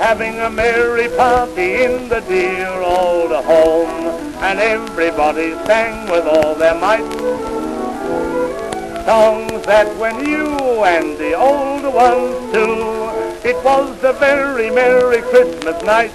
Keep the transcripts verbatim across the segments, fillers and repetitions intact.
having a merry party in the dear old home, and everybody sang with all their might songs that when you and the old ones too, it was a very merry Christmas night.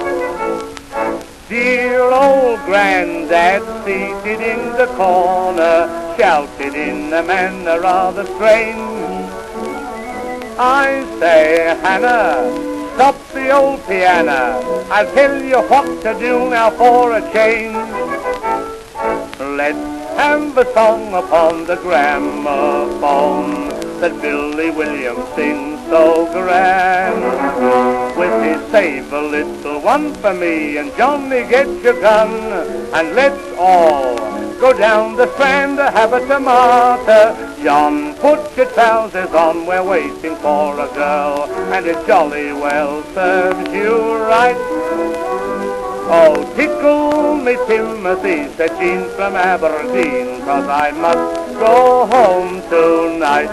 Dear old Grandad, seated in the corner, shouted in a manner rather strange, I say, Hannah, stop the old piano, I'll tell you what to do now for a change. Let's have a song upon the gramophone that Billy Williams sings so grand, with his Save a Little One for Me and Johnny Get Your Gun, and let's all go down the Strand to have a tomato. John, put your trousers on, we're waiting for a girl, and it jolly well serves you right. Oh, tickle me Timothy, said Jean from Aberdeen, 'cause I must go home tonight.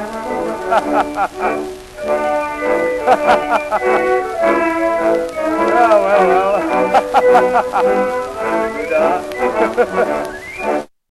Oh, well, well.